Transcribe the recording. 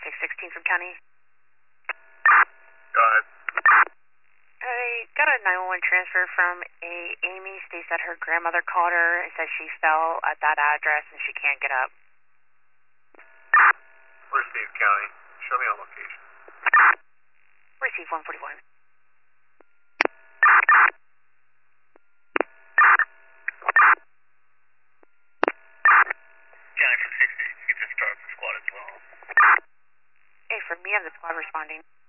616 from County. Go ahead. I got a 911 transfer from Amy. States that her grandmother called her and said she fell at that address and she can't get up. Receive County. Show me on location. Receive 141. County from 60, you can start the squad as well. Hey, for me, I'm the squad responding.